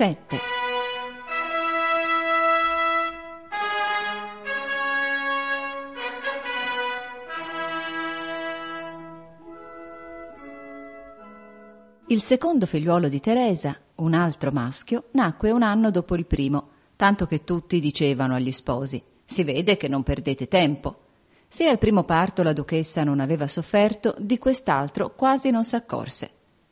7. Il secondo figliuolo di Teresa, un altro maschio, nacque un anno dopo il primo, tanto che tutti dicevano agli sposi: si vede che non perdete tempo. Se al primo parto la duchessa non aveva sofferto, di quest'altro quasi non s'accorse.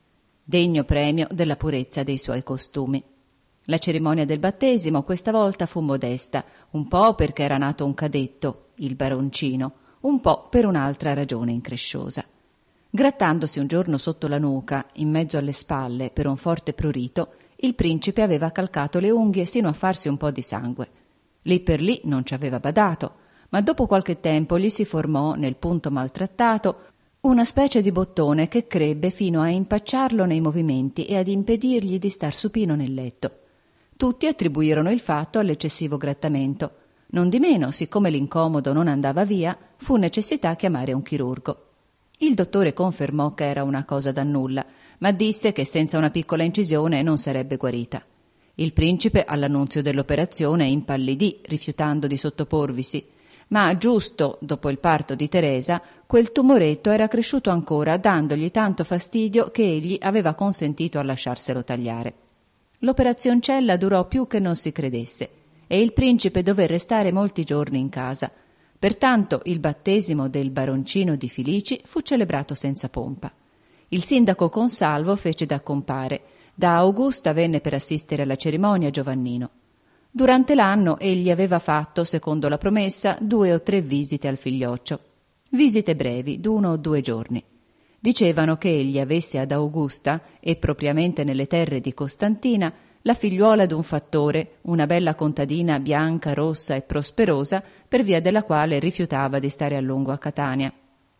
Degno premio della purezza dei suoi costumi. La cerimonia del battesimo questa volta fu modesta, un po' perché era nato un cadetto, il baroncino, un po' per un'altra ragione incresciosa. Grattandosi un giorno sotto la nuca, in mezzo alle spalle, per un forte prurito, il principe aveva calcato le unghie sino a farsi un po' di sangue. Lì per lì non ci aveva badato, ma dopo qualche tempo gli si formò, nel punto maltrattato, una specie di bottone che crebbe fino a impacciarlo nei movimenti e ad impedirgli di star supino nel letto. Tutti attribuirono il fatto all'eccessivo grattamento. Nondimeno, siccome l'incomodo non andava via, fu necessità chiamare un chirurgo. Il dottore confermò che era una cosa da nulla, ma disse che senza una piccola incisione non sarebbe guarita. Il principe, all'annunzio dell'operazione, impallidì, rifiutando di sottoporvisi, ma giusto dopo il parto di Teresa, quel tumoretto era cresciuto ancora, dandogli tanto fastidio che egli aveva consentito a lasciarselo tagliare. L'operazioncella durò più che non si credesse, e il principe dové restare molti giorni in casa. Pertanto il battesimo del baroncino di Filici fu celebrato senza pompa. Il sindaco Consalvo fece da compare. Da Augusta venne per assistere alla cerimonia Giovannino. Durante l'anno egli aveva fatto, secondo la promessa, 2 o 3 visite al figlioccio. Visite brevi, d'1 o 2 giorni. Dicevano che egli avesse ad Augusta, e propriamente nelle terre di Costantina, la figliuola d'un fattore, una bella contadina bianca, rossa e prosperosa, per via della quale rifiutava di stare a lungo a Catania.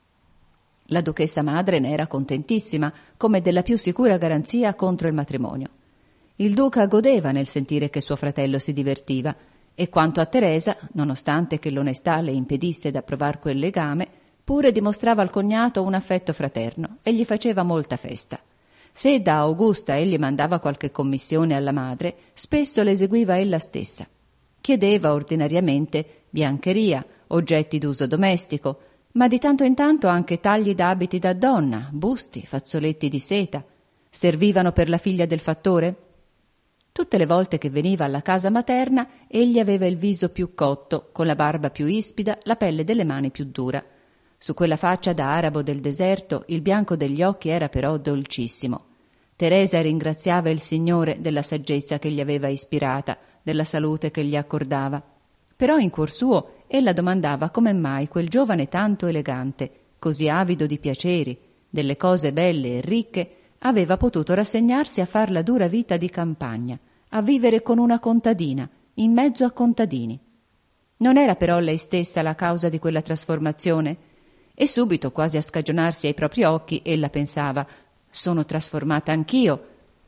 La duchessa madre ne era contentissima, come della più sicura garanzia contro il matrimonio. Il duca godeva nel sentire che suo fratello si divertiva, e quanto a Teresa, nonostante che l'onestà le impedisse d'approvar quel legame, pure dimostrava al cognato un affetto fraterno e gli faceva molta festa. Se da Augusta egli mandava qualche commissione alla madre, spesso l'eseguiva ella stessa. Chiedeva ordinariamente biancheria, oggetti d'uso domestico, ma di tanto in tanto anche tagli d'abiti da donna, busti, fazzoletti di seta. Servivano per la figlia del fattore? Tutte le volte che veniva alla casa materna, egli aveva il viso più cotto, con la barba più ispida, la pelle delle mani più dura. Su quella faccia da arabo del deserto il bianco degli occhi era però dolcissimo. Teresa ringraziava il Signore della saggezza che gli aveva ispirata, della salute che gli accordava. Però in cuor suo ella domandava come mai quel giovane tanto elegante, così avido di piaceri, delle cose belle e ricche, aveva potuto rassegnarsi a far la dura vita di campagna, a vivere con una contadina, in mezzo a contadini. Non era però lei stessa la causa di quella trasformazione? E subito, quasi a scagionarsi ai propri occhi, ella pensava: sono trasformata anch'io.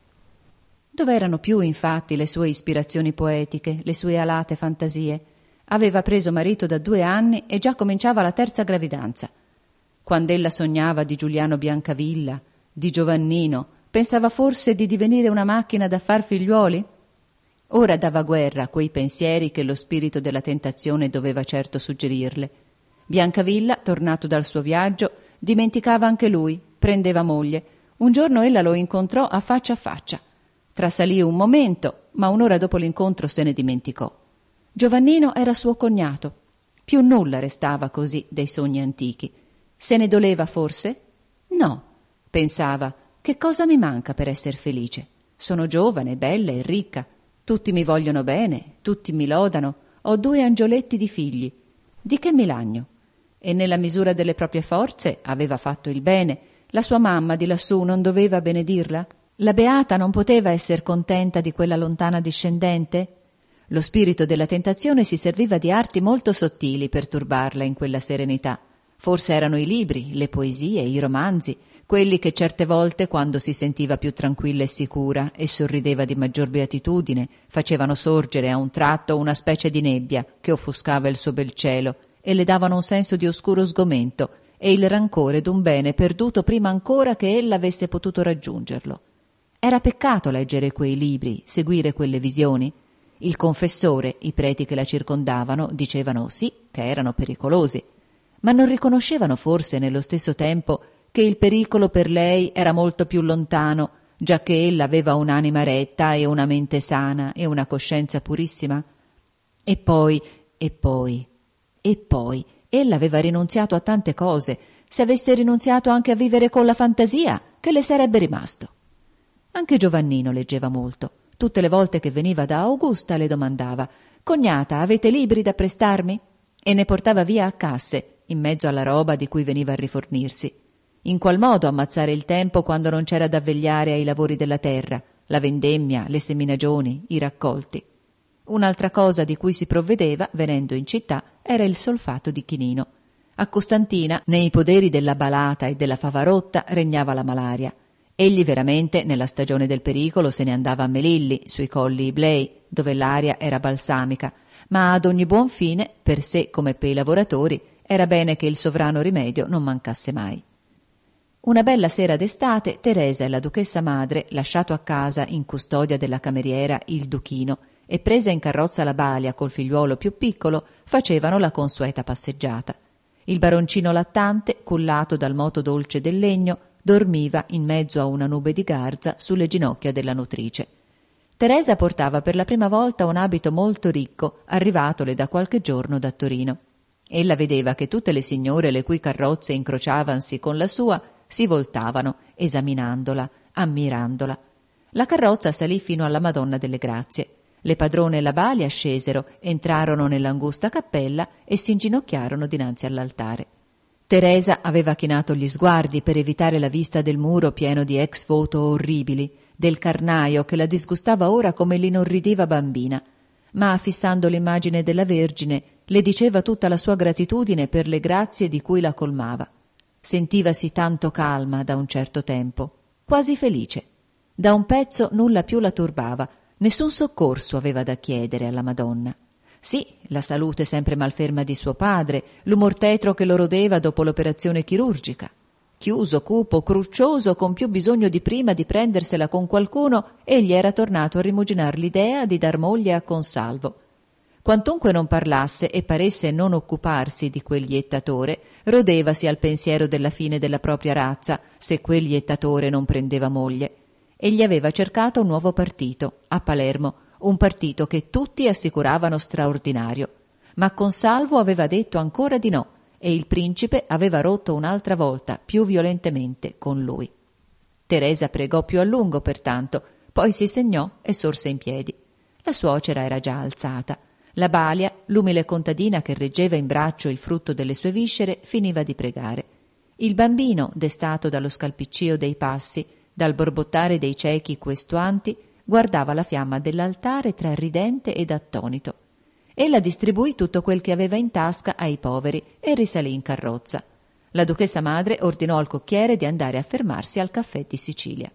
Dov'erano più, infatti, le sue ispirazioni poetiche, le sue alate fantasie? Aveva preso marito da 2 anni e già cominciava la 3ª gravidanza. Quand'ella sognava di Giuliano Biancavilla, di Giovannino, pensava forse di divenire una macchina da far figliuoli? Ora dava guerra a quei pensieri che lo spirito della tentazione doveva certo suggerirle. Biancavilla, tornato dal suo viaggio, dimenticava anche lui, prendeva moglie. Un giorno ella lo incontrò a faccia. Trasalì un momento, ma un'ora dopo l'incontro se ne dimenticò. Giovannino era suo cognato. Più nulla restava così dei sogni antichi. Se ne doleva forse? No, pensava, che cosa mi manca per esser felice? Sono giovane, bella e ricca. Tutti mi vogliono bene, tutti mi lodano. Ho 2 angioletti di figli. Di che mi lagno? E nella misura delle proprie forze aveva fatto il bene. La sua mamma di lassù non doveva benedirla? La beata non poteva esser contenta di quella lontana discendente? Lo spirito della tentazione si serviva di arti molto sottili per turbarla in quella serenità. Forse erano i libri, le poesie, i romanzi, quelli che certe volte, quando si sentiva più tranquilla e sicura e sorrideva di maggior beatitudine, facevano sorgere a un tratto una specie di nebbia che offuscava il suo bel cielo e le davano un senso di oscuro sgomento e il rancore d'un bene perduto prima ancora che ella avesse potuto raggiungerlo. Era peccato leggere quei libri, seguire quelle visioni. Il confessore, i preti che la circondavano, dicevano sì, che erano pericolosi, ma non riconoscevano forse nello stesso tempo che il pericolo per lei era molto più lontano, giacché ella aveva un'anima retta e una mente sana e una coscienza purissima? E poi, ella aveva rinunziato a tante cose. Se avesse rinunziato anche a vivere con la fantasia, che le sarebbe rimasto? Anche Giovannino leggeva molto. Tutte le volte che veniva da Augusta le domandava: «Cognata, avete libri da prestarmi?» E ne portava via a casse, in mezzo alla roba di cui veniva a rifornirsi. In qual modo ammazzare il tempo quando non c'era da vegliare ai lavori della terra, la vendemmia, le seminagioni, i raccolti? Un'altra cosa di cui si provvedeva, venendo in città, era il solfato di chinino. A Costantina, nei poderi della Balata e della Favarotta, regnava la malaria. Egli veramente, nella stagione del pericolo, se ne andava a Melilli, sui colli Iblei, dove l'aria era balsamica, ma ad ogni buon fine, per sé come per i lavoratori, era bene che il sovrano rimedio non mancasse mai. Una bella sera d'estate, Teresa e la duchessa madre, lasciato a casa in custodia della cameriera il Duchino e presa in carrozza la Balia col figliuolo più piccolo, facevano la consueta passeggiata. Il baroncino lattante, cullato dal moto dolce del legno, dormiva in mezzo a una nube di garza sulle ginocchia della nutrice. Teresa portava per la prima volta un abito molto ricco, arrivatole da qualche giorno da Torino. Ella vedeva che tutte le signore le cui carrozze incrociavansi con la sua si voltavano, esaminandola, ammirandola. La carrozza salì fino alla Madonna delle Grazie. Le padrone e la Balia scesero, entrarono nell'angusta cappella e si inginocchiarono dinanzi all'altare. Teresa aveva chinato gli sguardi per evitare la vista del muro pieno di ex voto orribili, del carnaio che la disgustava ora come l'inorridiva bambina, ma fissando l'immagine della Vergine le diceva tutta la sua gratitudine per le grazie di cui la colmava. Sentivasi tanto calma da un certo tempo, quasi felice. Da un pezzo nulla più la turbava, nessun soccorso aveva da chiedere alla Madonna. Sì, la salute sempre malferma di suo padre, l'umor tetro che lo rodeva dopo l'operazione chirurgica. Chiuso, cupo, cruccioso, con più bisogno di prima di prendersela con qualcuno, egli era tornato a rimuginar l'idea di dar moglie a Consalvo. Quantunque non parlasse e paresse non occuparsi di quel iettatore, rodevasi al pensiero della fine della propria razza se quel iettatore non prendeva moglie. Egli aveva cercato un nuovo partito, a Palermo, un partito che tutti assicuravano straordinario, ma Consalvo aveva detto ancora di no e il principe aveva rotto un'altra volta, più violentemente, con lui. Teresa pregò più a lungo, pertanto, poi si segnò e sorse in piedi. La suocera era già alzata. La Balia, l'umile contadina che reggeva in braccio il frutto delle sue viscere, finiva di pregare. Il bambino, destato dallo scalpiccio dei passi, dal borbottare dei ciechi questuanti, guardava la fiamma dell'altare tra ridente ed attonito. Ella distribuì tutto quel che aveva in tasca ai poveri e risalì in carrozza. La duchessa madre ordinò al cocchiere di andare a fermarsi al caffè di Sicilia.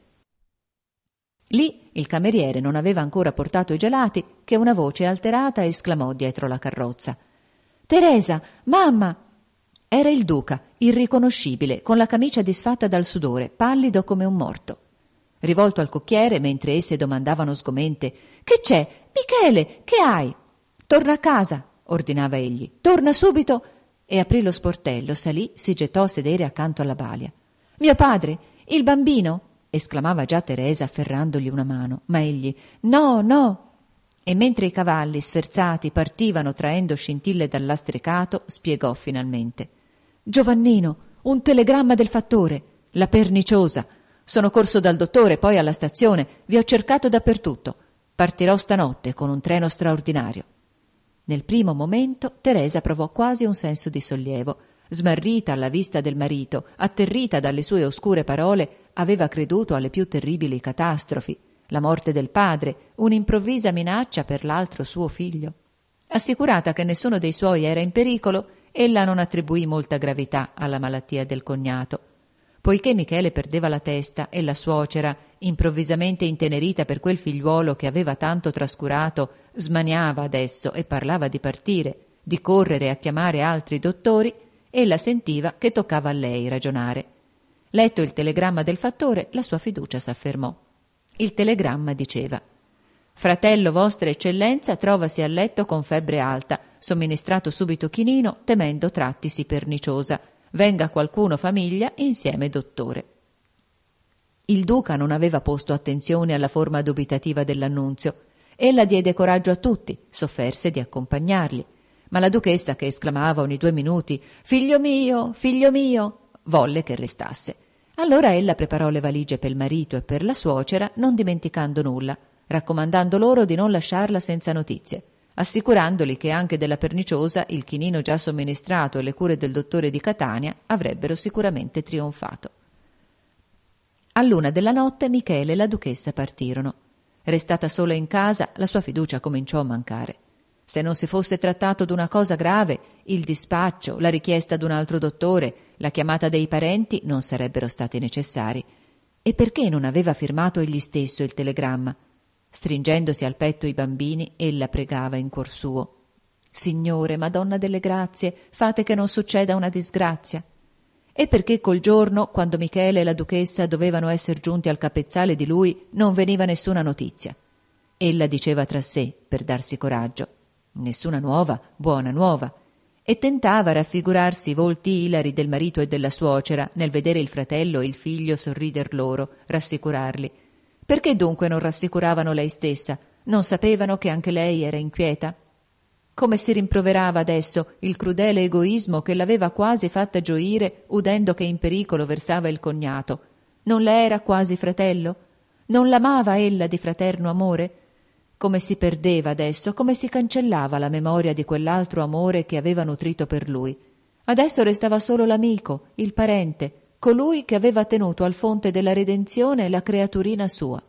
Lì il cameriere non aveva ancora portato i gelati che una voce alterata esclamò dietro la carrozza: «Teresa, mamma!» Era il duca, irriconoscibile, con la camicia disfatta dal sudore, pallido come un morto. Rivolto al cocchiere, mentre esse domandavano sgomente: «Che c'è? Michele, che hai?» «Torna a casa», ordinava egli. «Torna subito!» E aprì lo sportello, salì, si gettò a sedere accanto alla Balia. «Mio padre, il bambino?» esclamava già Teresa afferrandogli una mano, ma egli: «No, no!» E mentre i cavalli sferzati partivano traendo scintille dal lastricato, spiegò finalmente: «Giovannino, un telegramma del fattore, la perniciosa. Sono corso dal dottore, poi alla stazione, vi ho cercato dappertutto. Partirò stanotte con un treno straordinario». Nel primo momento Teresa provò quasi un senso di sollievo. Smarrita alla vista del marito, atterrita dalle sue oscure parole, aveva creduto alle più terribili catastrofi, la morte del padre, un'improvvisa minaccia per l'altro suo figlio. Assicurata che nessuno dei suoi era in pericolo, ella non attribuì molta gravità alla malattia del cognato. Poiché Michele perdeva la testa e la suocera, improvvisamente intenerita per quel figliuolo che aveva tanto trascurato, smaniava adesso e parlava di partire, di correre a chiamare altri dottori, ella sentiva che toccava a lei ragionare. Letto il telegramma del fattore, la sua fiducia s'affermò. Il telegramma diceva: «Fratello vostra eccellenza trovasi a letto con febbre alta, somministrato subito chinino, temendo trattisi perniciosa. Venga qualcuno famiglia, insieme dottore». Il duca non aveva posto attenzione alla forma dubitativa dell'annunzio. Ella diede coraggio a tutti, s'offerse di accompagnarli. Ma la duchessa, che esclamava ogni 2 minuti figlio mio, volle che restasse. Allora ella preparò le valigie per il marito e per la suocera, non dimenticando nulla, raccomandando loro di non lasciarla senza notizie, assicurandoli che anche della perniciosa il chinino già somministrato e le cure del dottore di Catania avrebbero sicuramente trionfato. All'1 della notte Michele e la duchessa partirono. Restata sola in casa, la sua fiducia cominciò a mancare. Se non si fosse trattato d'una cosa grave, il dispaccio, la richiesta d'un altro dottore, la chiamata dei parenti non sarebbero stati necessari. E perché non aveva firmato egli stesso il telegramma? Stringendosi al petto i bambini, ella pregava in cuor suo: «Signore, Madonna delle grazie, fate che non succeda una disgrazia». E perché col giorno, quando Michele e la duchessa dovevano essere giunti al capezzale di lui, non veniva nessuna notizia. Ella diceva tra sé, per darsi coraggio: «Nessuna nuova, buona nuova», e tentava raffigurarsi i volti ilari del marito e della suocera nel vedere il fratello e il figlio sorrider loro, rassicurarli. Perché dunque non rassicuravano lei stessa? Non sapevano che anche lei era inquieta? Come si rimproverava adesso il crudele egoismo che l'aveva quasi fatta gioire udendo che in pericolo versava il cognato. Non le era quasi fratello? Non l'amava ella di fraterno amore? Come si perdeva adesso, come si cancellava la memoria di quell'altro amore che aveva nutrito per lui. Adesso restava solo l'amico, il parente, colui che aveva tenuto al fonte della redenzione la creaturina sua.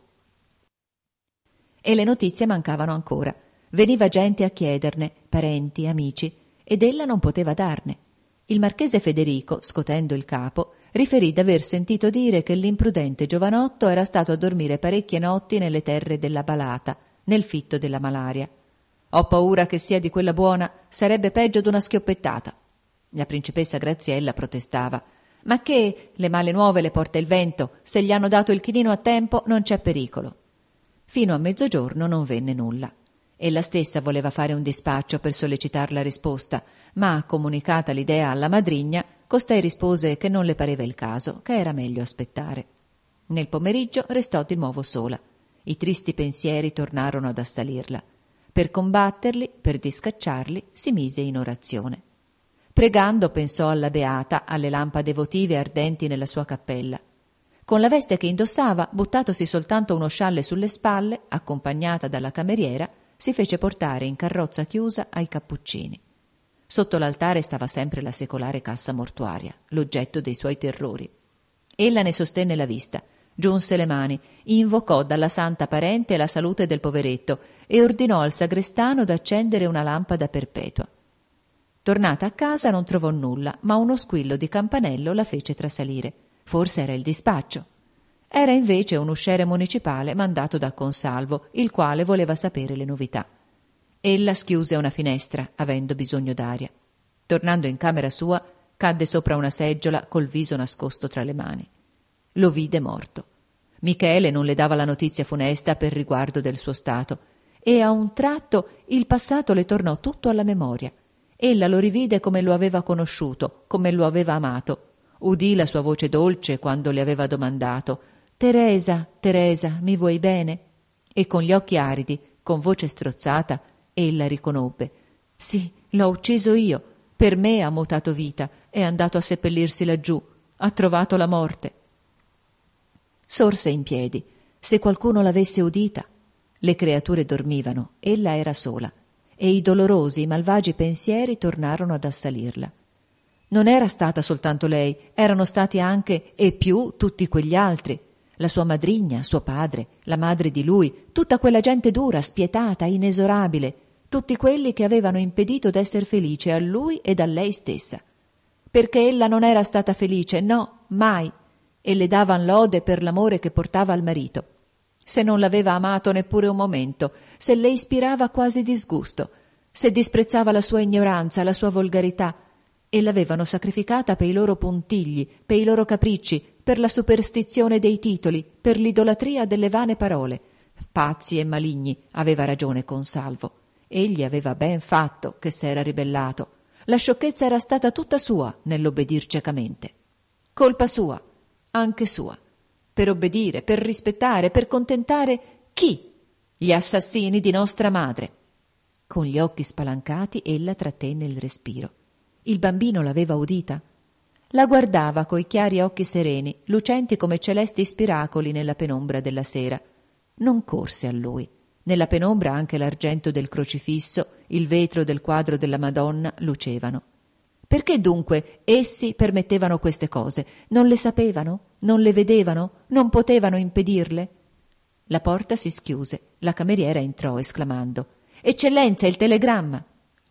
E le notizie mancavano ancora. Veniva gente a chiederne, parenti, amici, ed ella non poteva darne. Il marchese Federico, scotendo il capo, riferì d'aver sentito dire che l'imprudente giovanotto era stato a dormire parecchie notti nelle terre della Balata, nel fitto della malaria. «Ho paura che sia di quella buona, sarebbe peggio d'una schioppettata». La principessa Graziella protestava: «Ma che le male nuove le porta il vento, se gli hanno dato il chinino a tempo non c'è pericolo». Fino a mezzogiorno non venne nulla. Ella stessa voleva fare un dispaccio per sollecitar la risposta, ma, comunicata l'idea alla madrigna, costei rispose che non le pareva il caso, che era meglio aspettare. Nel pomeriggio restò di nuovo sola. I tristi pensieri tornarono ad assalirla. Per combatterli, per discacciarli, si mise in orazione. Pregando pensò alla Beata, alle lampade votive ardenti nella sua cappella. Con la veste che indossava, buttatosi soltanto uno scialle sulle spalle, accompagnata dalla cameriera, si fece portare in carrozza chiusa ai Cappuccini. Sotto l'altare stava sempre la secolare cassa mortuaria, l'oggetto dei suoi terrori. Ella ne sostenne la vista, giunse le mani, invocò dalla santa parente la salute del poveretto e ordinò al sagrestano d'accendere una lampada perpetua. Tornata a casa non trovò nulla, ma uno squillo di campanello la fece trasalire. Forse era il dispaccio. Era invece un usciere municipale mandato da Consalvo, il quale voleva sapere le novità. Ella schiuse una finestra, avendo bisogno d'aria. Tornando in camera sua, cadde sopra una seggiola col viso nascosto tra le mani. Lo vide morto. Michele non le dava la notizia funesta per riguardo del suo stato, e a un tratto il passato le tornò tutto alla memoria. Ella lo rivide come lo aveva conosciuto, come lo aveva amato. Udì la sua voce dolce quando le aveva domandato: «Teresa, Teresa, mi vuoi bene?» E con gli occhi aridi, con voce strozzata, ella riconobbe: «Sì, l'ho ucciso io. Per me ha mutato vita, è andato a seppellirsi laggiù, ha trovato la morte». Sorse in piedi. Se qualcuno l'avesse udita. Le creature dormivano, ella era sola, e i dolorosi, malvagi pensieri tornarono ad assalirla. Non era stata soltanto lei, erano stati anche e più tutti quegli altri. La sua madrigna, suo padre, la madre di lui, tutta quella gente dura, spietata, inesorabile, tutti quelli che avevano impedito d'esser felice a lui ed a lei stessa. Perché ella non era stata felice, no, mai, e le davan lode per l'amore che portava al marito. Se non l'aveva amato neppure un momento, se le ispirava quasi disgusto, se disprezzava la sua ignoranza, la sua volgarità, e l'avevano sacrificata per i loro puntigli, per i loro capricci, per la superstizione dei titoli, per l'idolatria delle vane parole. Pazzi e maligni, aveva ragione Consalvo. Egli aveva ben fatto che s'era ribellato. La sciocchezza era stata tutta sua nell'obbedir ciecamente. Colpa sua, anche sua. Per obbedire, per rispettare, per contentare chi? Gli assassini di nostra madre. Con gli occhi spalancati ella trattenne il respiro. Il bambino l'aveva udita. La guardava coi chiari occhi sereni, lucenti come celesti spiracoli nella penombra della sera. Non corse a lui. Nella penombra anche l'argento del crocifisso, il vetro del quadro della Madonna lucevano. Perché dunque essi permettevano queste cose? Non le sapevano? Non le vedevano? Non potevano impedirle? La porta si schiuse. La cameriera entrò esclamando: «Eccellenza, il telegramma!»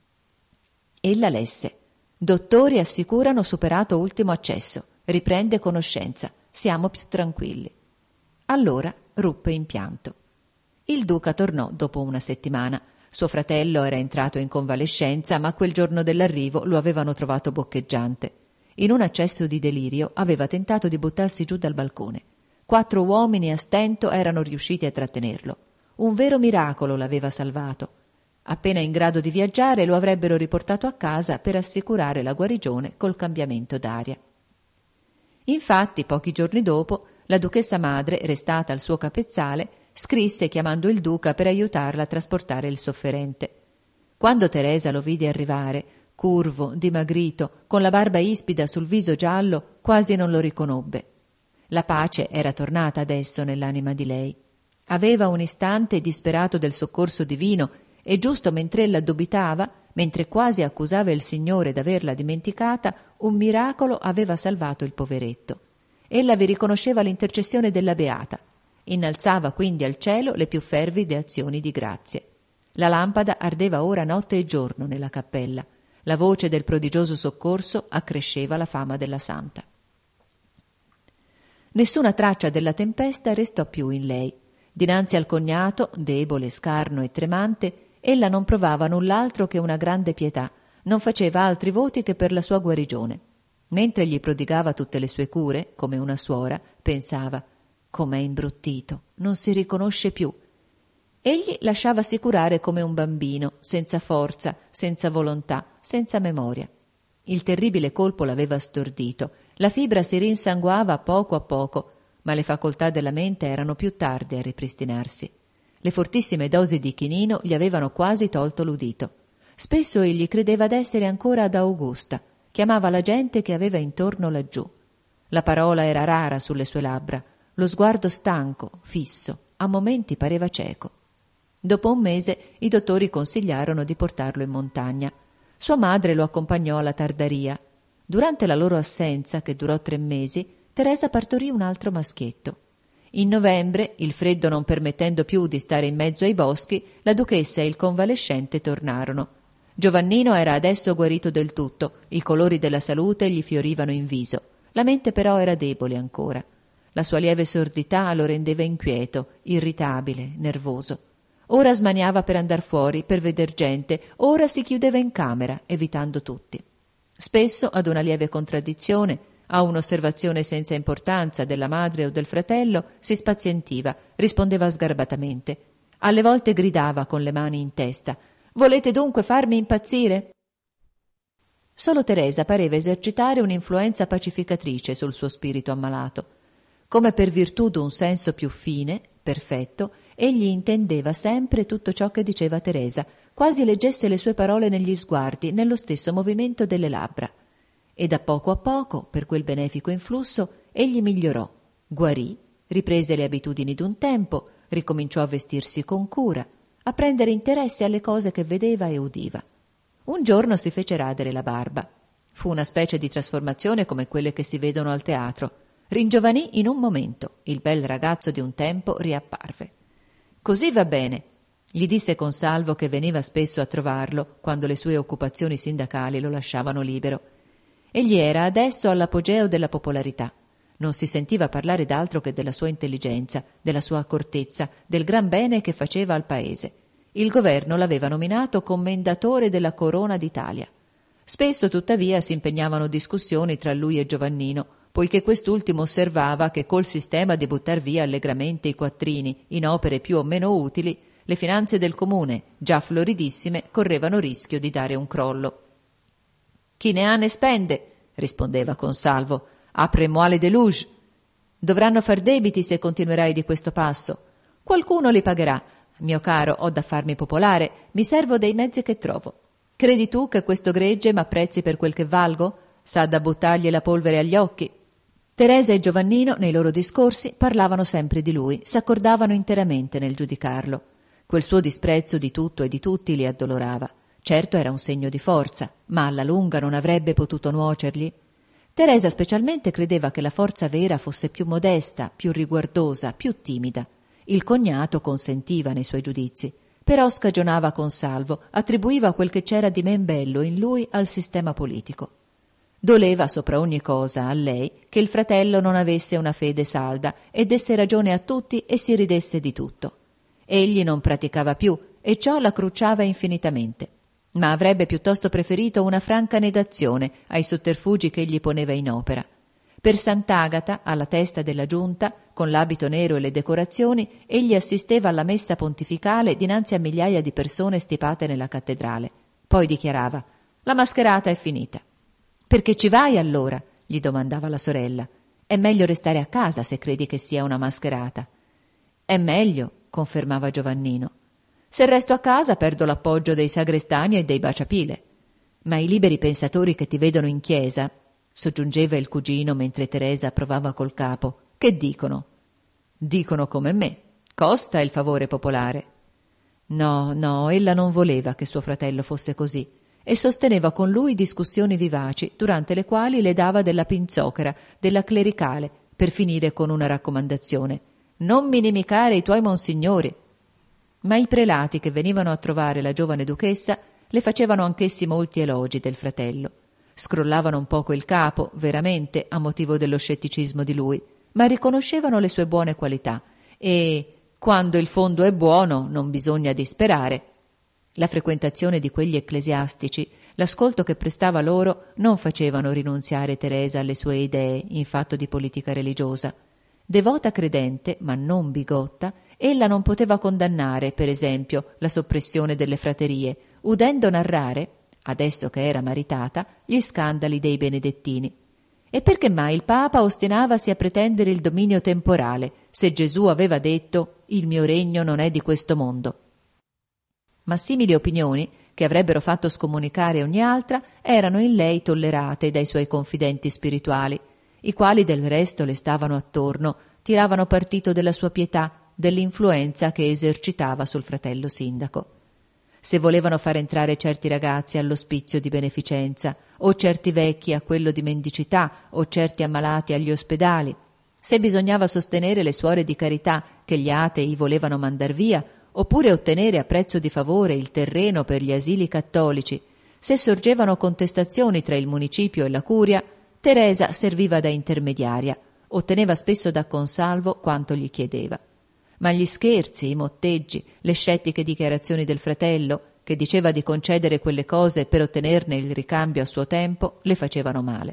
Ella lesse: «Dottori assicurano superato ultimo accesso. Riprende conoscenza. Siamo più tranquilli». Allora ruppe in pianto. Il duca tornò dopo una settimana. Suo fratello era entrato in convalescenza, ma quel giorno dell'arrivo lo avevano trovato boccheggiante. In un accesso di delirio aveva tentato di buttarsi giù dal balcone. 4 uomini a stento erano riusciti a trattenerlo. Un vero miracolo l'aveva salvato. Appena in grado di viaggiare lo avrebbero riportato a casa per assicurare la guarigione col cambiamento d'aria. Infatti, pochi giorni dopo, la duchessa madre, restata al suo capezzale, scrisse chiamando il duca per aiutarla a trasportare il sofferente. Quando Teresa lo vide arrivare, curvo, dimagrito, con la barba ispida sul viso giallo, quasi non lo riconobbe. La pace era tornata adesso nell'anima di lei. Aveva un istante disperato del soccorso divino e giusto mentre ella dubitava, mentre quasi accusava il Signore d'averla dimenticata, un miracolo aveva salvato il poveretto. Ella vi riconosceva l'intercessione della Beata. Innalzava quindi al cielo le più fervide azioni di grazie. La lampada ardeva ora notte e giorno nella cappella. La voce del prodigioso soccorso accresceva la fama della santa. Nessuna traccia della tempesta restò più in lei. Dinanzi al cognato, debole, scarno e tremante, ella non provava null'altro che una grande pietà, non faceva altri voti che per la sua guarigione. Mentre gli prodigava tutte le sue cure, come una suora, pensava: com'è imbruttito, non si riconosce più. Egli lasciavasi curare come un bambino, senza forza, senza volontà, senza memoria. Il terribile colpo l'aveva stordito, la fibra si rinsanguava a poco, ma le facoltà della mente erano più tarde a ripristinarsi. Le fortissime dosi di chinino gli avevano quasi tolto l'udito. Spesso egli credeva d'essere ancora ad Augusta, chiamava la gente che aveva intorno laggiù. La parola era rara sulle sue labbra, lo sguardo stanco, fisso, a momenti pareva cieco. Dopo un mese i dottori consigliarono di portarlo in montagna. Sua madre lo accompagnò alla Tardaria. Durante la loro assenza, che durò 3 mesi, Teresa partorì un altro maschietto. In novembre, il freddo non permettendo più di stare in mezzo ai boschi, la duchessa e il convalescente tornarono. Giovannino era adesso guarito del tutto, i colori della salute gli fiorivano in viso. La mente però era debole ancora. La sua lieve sordità lo rendeva inquieto, irritabile, nervoso. Ora smaniava per andar fuori, per veder gente, ora si chiudeva in camera, evitando tutti. Spesso, ad una lieve contraddizione, a un'osservazione senza importanza della madre o del fratello, si spazientiva, rispondeva sgarbatamente. Alle volte gridava con le mani in testa: «Volete dunque farmi impazzire?» Solo Teresa pareva esercitare un'influenza pacificatrice sul suo spirito ammalato. Come per virtù d'un senso più fine, perfetto, egli intendeva sempre tutto ciò che diceva Teresa, quasi leggesse le sue parole negli sguardi, nello stesso movimento delle labbra. E a poco, per quel benefico influsso, egli migliorò, guarì, riprese le abitudini d'un tempo, ricominciò a vestirsi con cura, a prendere interesse alle cose che vedeva e udiva. Un giorno si fece radere la barba. Fu una specie di trasformazione come quelle che si vedono al teatro. Ringiovanì in un momento, il bel ragazzo di un tempo riapparve. «Così va bene», gli disse Consalvo, che veniva spesso a trovarlo quando le sue occupazioni sindacali lo lasciavano libero. Egli era adesso all'apogeo della popolarità. Non si sentiva parlare d'altro che della sua intelligenza, della sua accortezza, del gran bene che faceva al paese. Il governo l'aveva nominato commendatore della Corona d'Italia. Spesso, tuttavia, si impegnavano discussioni tra lui e Giovannino, poiché quest'ultimo osservava che col sistema di buttar via allegramente i quattrini in opere più o meno utili, le finanze del comune, già floridissime, correvano rischio di dare un crollo. «Chi ne ha ne spende», rispondeva Consalvo. «Apre moelle de luge. Dovranno far debiti se continuerai di questo passo. Qualcuno li pagherà. Mio caro, ho da farmi popolare, mi servo dei mezzi che trovo. Credi tu che questo gregge m'apprezzi per quel che valgo? Sa da buttargli la polvere agli occhi». Teresa e Giovannino, nei loro discorsi, parlavano sempre di lui, s'accordavano interamente nel giudicarlo. Quel suo disprezzo di tutto e di tutti li addolorava. Certo era un segno di forza, ma alla lunga non avrebbe potuto nuocergli? Teresa specialmente credeva che la forza vera fosse più modesta, più riguardosa, più timida. Il cognato consentiva nei suoi giudizi, però scagionava Consalvo, attribuiva quel che c'era di men bello in lui al sistema politico. Doleva sopra ogni cosa a lei che il fratello non avesse una fede salda e desse ragione a tutti e si ridesse di tutto. Egli non praticava più e ciò la crucciava infinitamente, ma avrebbe piuttosto preferito una franca negazione ai sotterfugi che egli poneva in opera. Per Sant'Agata, alla testa della giunta, con l'abito nero e le decorazioni, egli assisteva alla messa pontificale dinanzi a migliaia di persone stipate nella cattedrale. Poi dichiarava: «La mascherata è finita». «Perché ci vai allora?» gli domandava la sorella. «È meglio restare a casa se credi che sia una mascherata». «È meglio», confermava Giovannino. «Se resto a casa perdo l'appoggio dei sagrestani e dei baciapile». «Ma i liberi pensatori che ti vedono in chiesa», soggiungeva il cugino mentre Teresa provava col capo, «che dicono?» «Dicono come me. Costa il favore popolare». No, ella non voleva che suo fratello fosse così e sosteneva con lui discussioni vivaci, durante le quali le dava della pinzocchera, della clericale, per finire con una raccomandazione: «Non minimicare i tuoi monsignori». Ma i prelati che venivano a trovare la giovane duchessa le facevano anch'essi molti elogi del fratello. Scrollavano un poco il capo, veramente, a motivo dello scetticismo di lui, ma riconoscevano le sue buone qualità e, quando il fondo è buono, non bisogna disperare. La frequentazione di quegli ecclesiastici, l'ascolto che prestava loro, non facevano rinunziare Teresa alle sue idee in fatto di politica religiosa. Devota credente, ma non bigotta, ella non poteva condannare, per esempio, la soppressione delle fraterie, udendo narrare, adesso che era maritata, gli scandali dei benedettini. E perché mai il Papa ostinavasi a pretendere il dominio temporale, se Gesù aveva detto: «Il mio regno non è di questo mondo»? Ma simili opinioni, che avrebbero fatto scomunicare ogni altra, erano in lei tollerate dai suoi confidenti spirituali, i quali del resto le stavano attorno, tiravano partito della sua pietà, dell'influenza che esercitava sul fratello sindaco. Se volevano far entrare certi ragazzi all'ospizio di beneficenza, o certi vecchi a quello di mendicità, o certi ammalati agli ospedali, se bisognava sostenere le suore di carità che gli atei volevano mandar via, oppure ottenere a prezzo di favore il terreno per gli asili cattolici, se sorgevano contestazioni tra il municipio e la curia, Teresa serviva da intermediaria, otteneva spesso da Consalvo quanto gli chiedeva. Ma gli scherzi, i motteggi, le scettiche dichiarazioni del fratello, che diceva di concedere quelle cose per ottenerne il ricambio a suo tempo, le facevano male.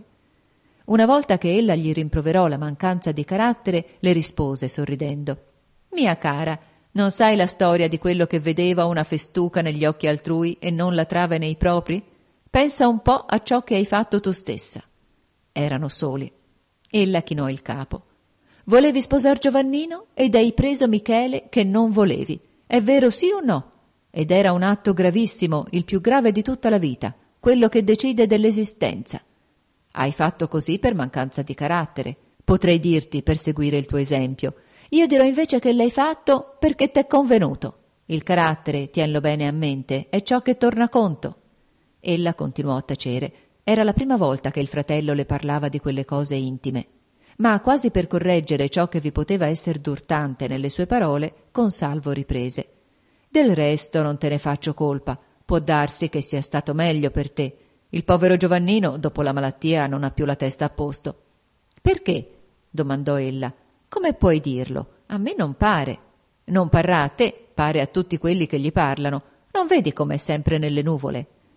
Una volta che ella gli rimproverò la mancanza di carattere, le rispose sorridendo: «Mia cara, non sai la storia di quello che vedeva una festuca negli occhi altrui e non la trave nei propri? Pensa un po' a ciò che hai fatto tu stessa». Erano soli. Ella chinò il capo. «Volevi sposar Giovannino ed hai preso Michele che non volevi. È vero sì o no? Ed era un atto gravissimo, il più grave di tutta la vita, quello che decide dell'esistenza. Hai fatto così per mancanza di carattere. Potrei dirti per seguire il tuo esempio. Io dirò invece che l'hai fatto perché t'è convenuto. Il carattere, tienlo bene a mente, è ciò che torna conto». Ella continuò a tacere. Era la prima volta che il fratello le parlava di quelle cose intime. Ma quasi per correggere ciò che vi poteva esser d'urtante nelle sue parole, Consalvo riprese: «Del resto non te ne faccio colpa. Può darsi che sia stato meglio per te. Il povero Giovannino, dopo la malattia, non ha più la testa a posto». «Perché?» domandò ella. «Come puoi dirlo? A me non pare». «Non parrà a te, pare a tutti quelli che gli parlano. Non vedi com'è sempre nelle nuvole?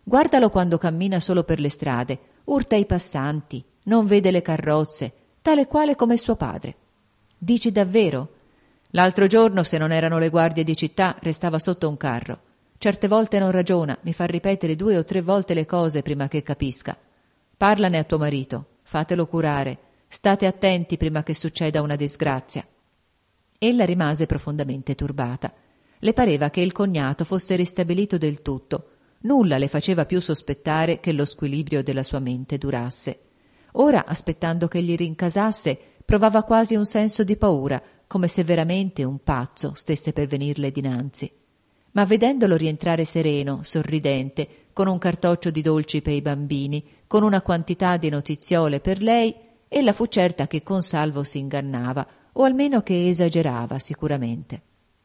Guardalo quando cammina solo per le strade, urta i passanti, non vede le carrozze, tale quale come suo padre. Dici davvero? L'altro giorno, se non erano le guardie di città, restava sotto un carro. Certe volte non ragiona, mi fa ripetere 2 o 3 volte le cose prima che capisca. Parlane a tuo marito, fatelo curare, state attenti prima che succeda una disgrazia. Ella rimase profondamente turbata. Le pareva che il cognato fosse ristabilito del tutto. Nulla le faceva più sospettare che lo squilibrio della sua mente durasse. Ora, aspettando che gli rincasasse, provava quasi un senso di paura, come se veramente un pazzo stesse per venirle dinanzi. Ma vedendolo rientrare sereno, sorridente, con un cartoccio di dolci per i bambini, con una quantità di notiziole per lei, ella fu certa che Consalvo si ingannava, o almeno che esagerava sicuramente.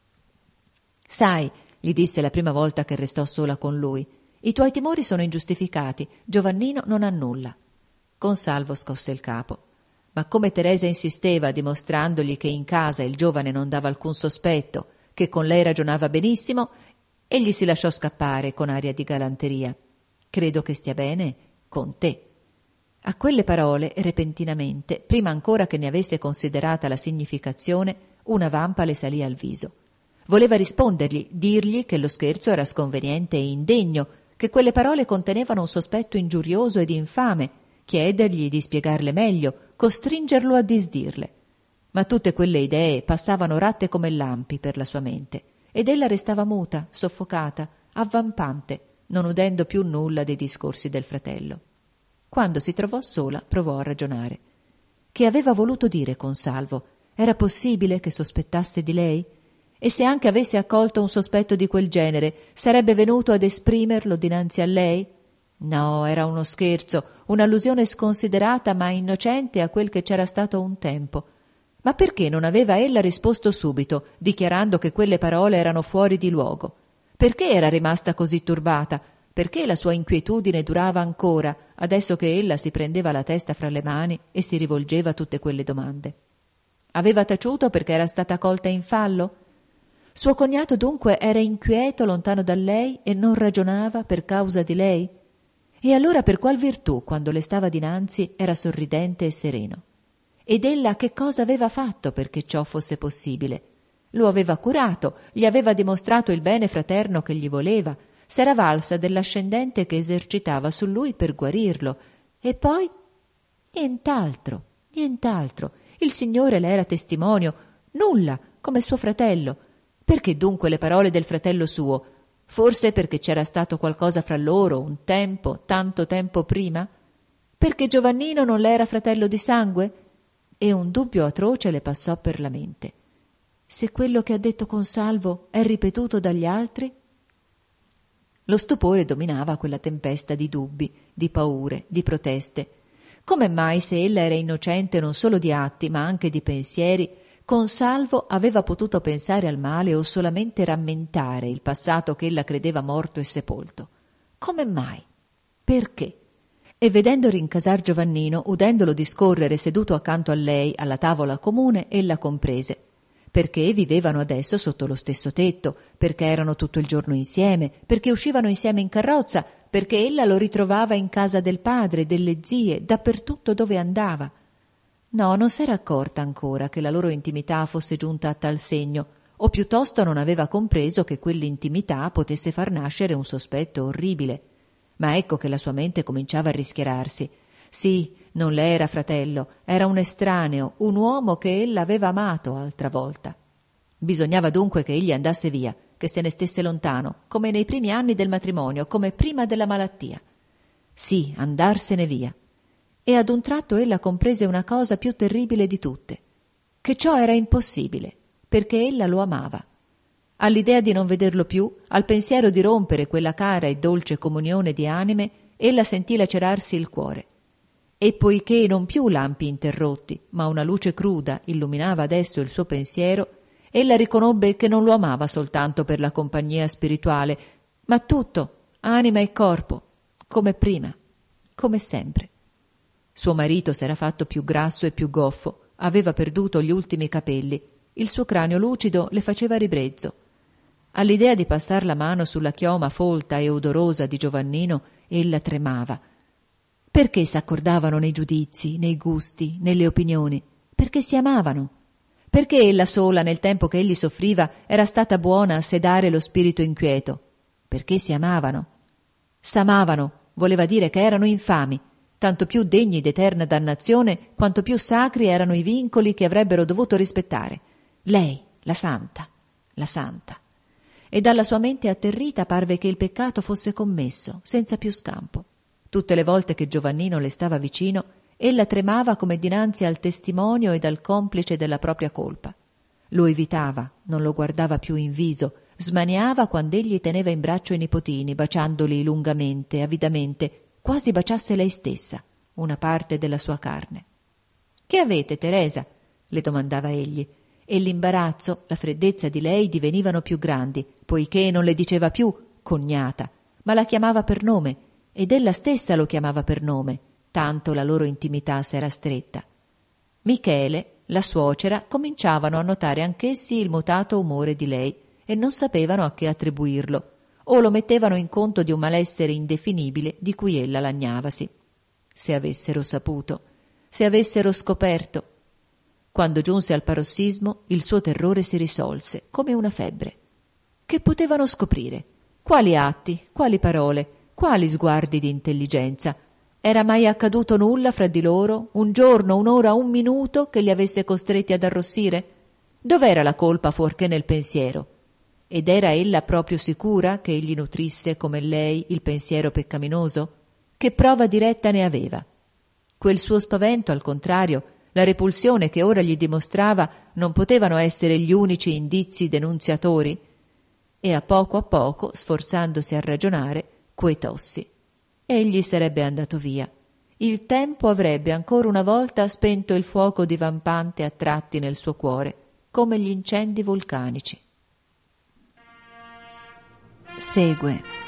«Sai», gli disse la prima volta che restò sola con lui, «i tuoi timori sono ingiustificati, Giovannino non ha nulla». Consalvo scosse il capo. Ma come Teresa insisteva, dimostrandogli che in casa il giovane non dava alcun sospetto, che con lei ragionava benissimo, egli si lasciò scappare con aria di galanteria. «Credo che stia bene con te». A quelle parole, repentinamente, prima ancora che ne avesse considerata la significazione, una vampa le salì al viso. Voleva rispondergli, dirgli che lo scherzo era sconveniente e indegno, che quelle parole contenevano un sospetto ingiurioso ed infame, chiedergli di spiegarle meglio, costringerlo a disdirle. Ma tutte quelle idee passavano ratte come lampi per la sua mente, ed ella restava muta, soffocata, avvampante, non udendo più nulla dei discorsi del fratello. Quando si trovò sola, provò a ragionare. Che aveva voluto dire Consalvo? Era possibile che sospettasse di lei? E se anche avesse accolto un sospetto di quel genere, sarebbe venuto ad esprimerlo dinanzi a lei? No, era uno scherzo, un'allusione sconsiderata ma innocente a quel che c'era stato un tempo. Ma perché non aveva ella risposto subito, dichiarando che quelle parole erano fuori di luogo? Perché era rimasta così turbata? Perché la sua inquietudine durava ancora, adesso che ella si prendeva la testa fra le mani e si rivolgeva a tutte quelle domande? Aveva taciuto perché era stata colta in fallo? Suo cognato dunque era inquieto lontano da lei e non ragionava per causa di lei? E allora per qual virtù, quando le stava dinanzi, era sorridente e sereno? Ed ella che cosa aveva fatto perché ciò fosse possibile? Lo aveva curato, gli aveva dimostrato il bene fraterno che gli voleva, s'era valsa dell'ascendente che esercitava su lui per guarirlo. E poi? Nient'altro, nient'altro. Il Signore le era testimonio, nulla, come suo fratello. Perché dunque le parole del fratello suo? Forse perché c'era stato qualcosa fra loro un tempo, tanto tempo prima? Perché Giovannino non le era fratello di sangue? E un dubbio atroce le passò per la mente. Se quello che ha detto Consalvo è ripetuto dagli altri? Lo stupore dominava quella tempesta di dubbi, di paure, di proteste. Come mai, se ella era innocente non solo di atti ma anche di pensieri, Consalvo aveva potuto pensare al male o solamente rammentare il passato che ella credeva morto e sepolto? Come mai? Perché? E vedendo rincasar Giovannino, udendolo discorrere seduto accanto a lei alla tavola comune, ella comprese. Perché vivevano adesso sotto lo stesso tetto, perché erano tutto il giorno insieme, perché uscivano insieme in carrozza, perché ella lo ritrovava in casa del padre, delle zie, dappertutto dove andava. No, non s'era accorta ancora che la loro intimità fosse giunta a tal segno, o piuttosto non aveva compreso che quell'intimità potesse far nascere un sospetto orribile. Ma ecco che la sua mente cominciava a rischiararsi. Sì, non le era fratello, era un estraneo, un uomo che ella aveva amato altra volta. Bisognava dunque che egli andasse via, che se ne stesse lontano, come nei primi anni del matrimonio, come prima della malattia. Sì, andarsene via. E ad un tratto ella comprese una cosa più terribile di tutte, che ciò era impossibile, perché ella lo amava. All'idea di non vederlo più, al pensiero di rompere quella cara e dolce comunione di anime, ella sentì lacerarsi il cuore. E poiché non più lampi interrotti, ma una luce cruda illuminava adesso il suo pensiero, ella riconobbe che non lo amava soltanto per la compagnia spirituale, ma tutto, anima e corpo, come prima, come sempre. Suo marito s'era fatto più grasso e più goffo, aveva perduto gli ultimi capelli, il suo cranio lucido le faceva ribrezzo. All'idea di passar la mano sulla chioma folta e odorosa di Giovannino, ella tremava. Perché s'accordavano nei giudizi, nei gusti, nelle opinioni? Perché si amavano. Perché ella sola, nel tempo che egli soffriva, era stata buona a sedare lo spirito inquieto? Perché si amavano. S'amavano voleva dire che erano infami, tanto più degni d'eterna dannazione quanto più sacri erano i vincoli che avrebbero dovuto rispettare. Lei, la santa, la santa. E dalla sua mente atterrita parve che il peccato fosse commesso, senza più scampo. Tutte le volte che Giovannino le stava vicino, ella tremava come dinanzi al testimonio ed al complice della propria colpa. Lo evitava, non lo guardava più in viso, smaniava quand'egli teneva in braccio i nipotini, baciandoli lungamente, avidamente, quasi baciasse lei stessa, una parte della sua carne. «Che avete, Teresa?» le domandava egli, e l'imbarazzo, la freddezza di lei divenivano più grandi, poiché non le diceva più cognata, ma la chiamava per nome, ed ella stessa lo chiamava per nome, tanto la loro intimità s'era stretta. Michele, la suocera, cominciavano a notare anch'essi il mutato umore di lei e non sapevano a che attribuirlo, o lo mettevano in conto di un malessere indefinibile di cui ella lagnavasi. Se avessero saputo, se avessero scoperto. Quando giunse al parossismo, il suo terrore si risolse, come una febbre. Che potevano scoprire? Quali atti, quali parole, quali sguardi di intelligenza? Era mai accaduto nulla fra di loro, un giorno, un'ora, un minuto, che li avesse costretti ad arrossire? Dov'era la colpa fuorché nel pensiero? Ed era ella proprio sicura che egli nutrisse, come lei, il pensiero peccaminoso? Che prova diretta ne aveva? Quel suo spavento, al contrario, la repulsione che ora gli dimostrava, non potevano essere gli unici indizi denunziatori? E a poco, sforzandosi a ragionare, quetossi. Egli sarebbe andato via. Il tempo avrebbe ancora una volta spento il fuoco divampante a tratti nel suo cuore, come gli incendi vulcanici. Segue